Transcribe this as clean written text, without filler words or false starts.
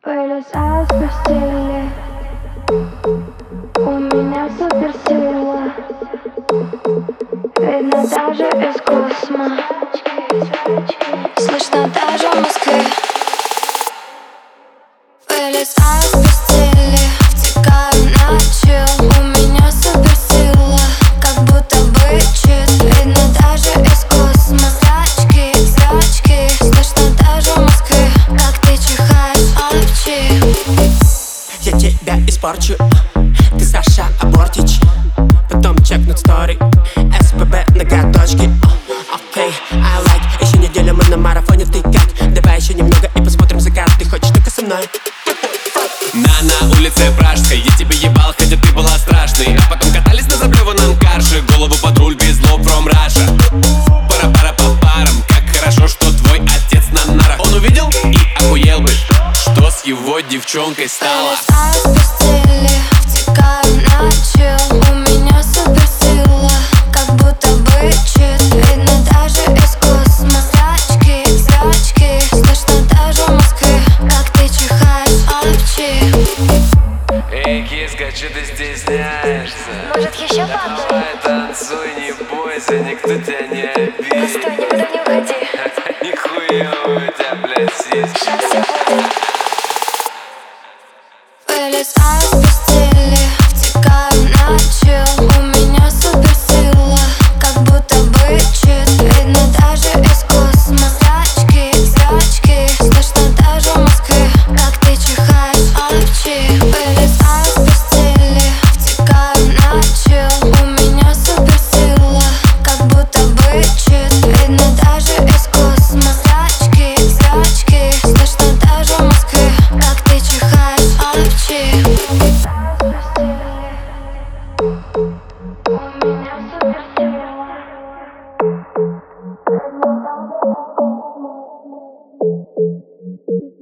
Вылезаю с постели, у меня суперсила, видно даже из космоса, слышно даже в Москве. Вылезаю с постели, втекаю на чил, у меня суперсила, как будто бы чит, видно даже из космоса. Зрачки, слышно даже в Москве, как ты чихаешь, апчи. Я тебя испорчу, ты Саша Абортич. Потом чекнут стори, СПБ ноготочки. Окей, I like. Еще неделю мы на марафоне, ты как? Давай еще немного и посмотрим закат. Ты хочешь только со мной? На улице Пражской я тебе ебал, хотя ты была страшной. А потом катались на заплеванном карше, голову под руль везло from Russia. Пара-пара по парам, как хорошо, что твой отец на нарах. Он увидел и охуел бы, что с его девчонкой стало. Вылезаю с постели, втекаю на чил, у меня суперсила, как будто бы чит, видно даже из космоса. Зрачки, слышно даже в Москве, как ты чихаешь, апчи. Эй, киска, че ты стесняешься? Может еще Давай падай? танцуй, не бойся, никто тебя не обидит. Стой, никуда не уходи. Нихуя у тебя, блядь, сиськи. Сейчас все будет. Вылезаю с постели, втекаю на чил, у меня суперсила, как будто бы чит, видно даже из космоса. Зрачки, слышно даже в Москве, как ты чихаешь, апчи. Вылезаю с постели, втекаю на чил, у меня суперсила, как будто бы чит, видно даже из космоса. Зрачки, слышно даже в Москве, как ты чихаешь, апчи. У меня суперсила.